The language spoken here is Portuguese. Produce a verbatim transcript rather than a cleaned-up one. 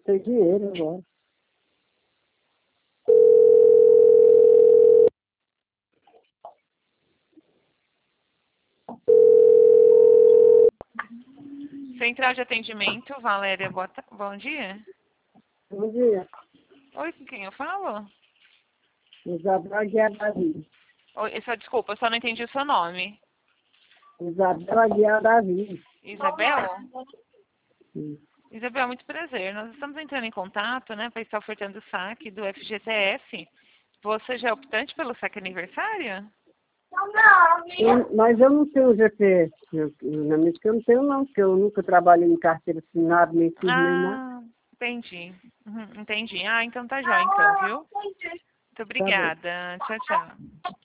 sem dinheiro agora. Central de atendimento, Valéria, boa ta... bom dia. Bom dia. Oi, com quem eu falo? Isabel Aguiar Davi. Oi, só, desculpa, eu só não entendi o seu nome. Isabel Aguiar Davi. Isabel? Sim. Isabel, muito prazer. Nós estamos entrando em contato, né, para estar ofertando o saque do F G T S. Você já é optante pelo saque aniversário? Eu, mas eu não tenho G P S. Eu, na minha que eu não tenho não, porque eu nunca trabalhei em carteira assinada, nem fiz nem nada. Ah, entendi. Uhum, entendi. Ah, então tá jóia, então, viu? Muito Tá bom. obrigada. Tchau, tchau.